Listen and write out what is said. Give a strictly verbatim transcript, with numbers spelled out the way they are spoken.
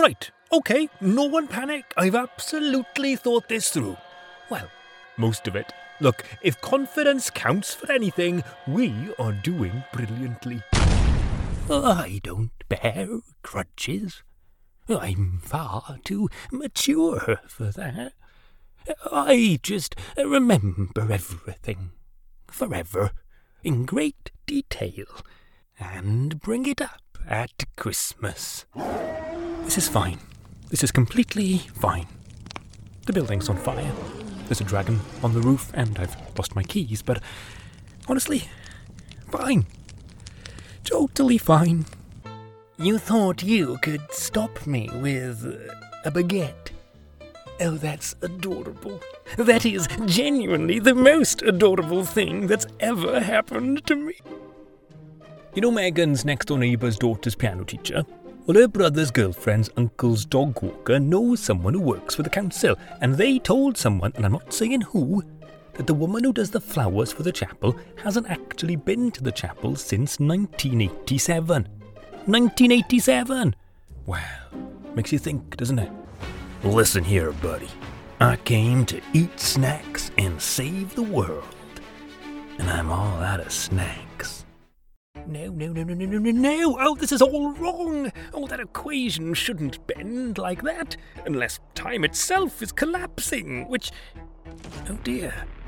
Right, okay, no one panic. I've absolutely thought this through. Well, most of it. Look, if confidence counts for anything, we are doing brilliantly. I don't bear grudges. I'm far too mature for that. I just remember everything, forever, in great detail, and bring it up at Christmas. This is fine. This is completely fine. The building's on fire. There's a dragon on the roof, and I've lost my keys, but honestly, fine. Totally fine. You thought you could stop me with a baguette? Oh, that's adorable. That is genuinely the most adorable thing that's ever happened to me. You know Megan's next-door neighbour's daughter's piano teacher? Well, her brother's girlfriend's uncle's dog walker knows someone who works for the council, and they told someone, and I'm not saying who, that the woman who does the flowers for the chapel hasn't actually been to the chapel since nineteen eighty-seven. nineteen eighty-seven! Well, makes you think, doesn't it? Listen here, buddy. I came to eat snacks and save the world. And I'm all out of snacks. No, no, no, no, no, no, no, no! Oh, this is all wrong! Oh, that equation shouldn't bend like that, unless time itself is collapsing, which... Oh dear.